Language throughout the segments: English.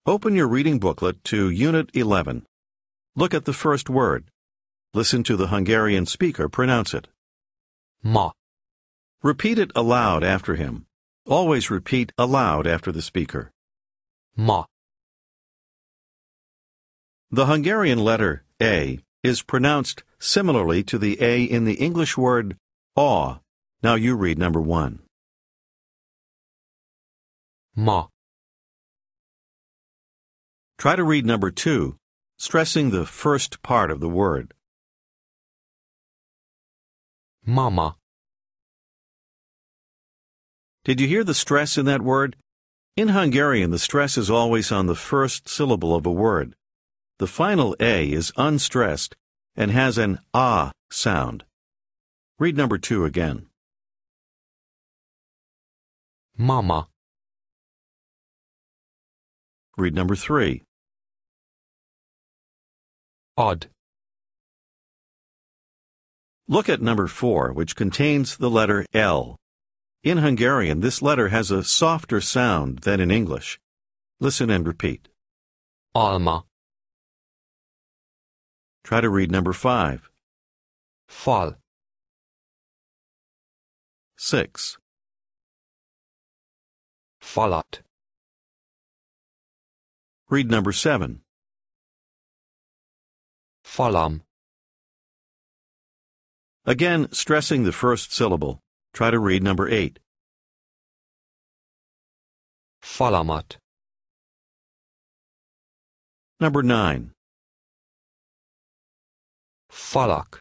Open your reading booklet to Unit 11. Look at the first word. Listen to the Hungarian speaker pronounce it. Ma, Repeat it aloud after him. Always repeat aloud after the speaker. ma, The Hungarian letter A is pronounced similarly to the A in the English word aw. Now you read number 1. ma, Try to read number 2, stressing the first part of the word. mama, Did you hear the stress in that word? In Hungarian, the stress is always on the first syllable of a word. The final A is unstressed and has an ah sound. Read number 2 again. mama, Read number 3. ad, Look at number 4, which contains the letter L. In Hungarian, this letter has a softer sound than in English. Listen and repeat. alma, Try to read number 5. fal, 6. falat, Read number 7. falam, Again, stressing the first syllable. Try to read number 8. falamat, Number 9. falak,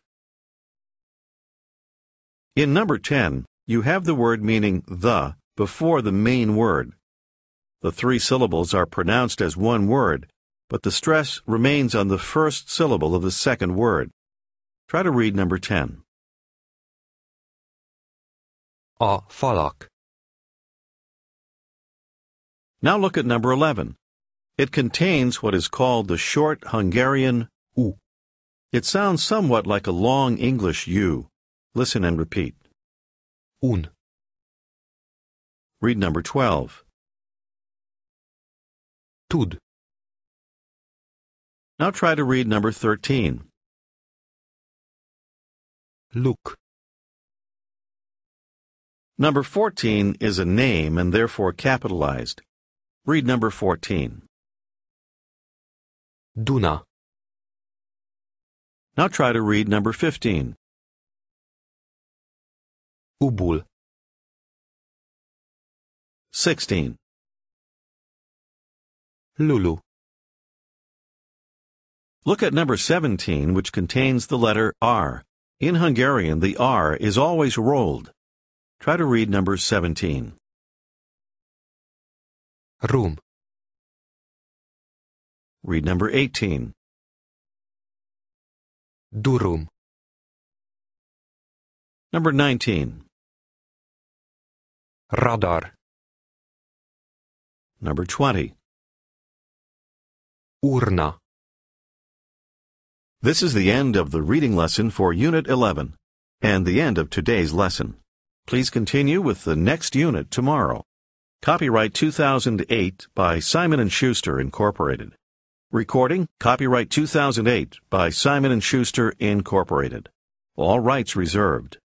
In number 10, you have the word meaning the before the main word. The 3 syllables are pronounced as one word, but the stress remains on the first syllable of the second word. Try to read number 10. a falak, Now look at number 11. It contains what is called the short Hungarian U. It sounds somewhat like a long English U. Listen and repeat. un, Read number 12. tud, Now try to read number 13. luk, Number 14 is a name and therefore capitalized. Read number 14. duna, Now try to read number 15. ubul, 16. lulu, Look at number 17, which contains the letter R. In Hungarian, the R is always rolled. Try to read number 17. rum, Read number 18. durum, Number 19. radar, Number 20. urna. This is the end of the reading lesson for Unit 11 and the end of today's lesson. Please continue with the next unit tomorrow. Copyright 2008 by Simon & Schuster, Incorporated. Recording, copyright 2008 by Simon & Schuster, Incorporated. All rights reserved.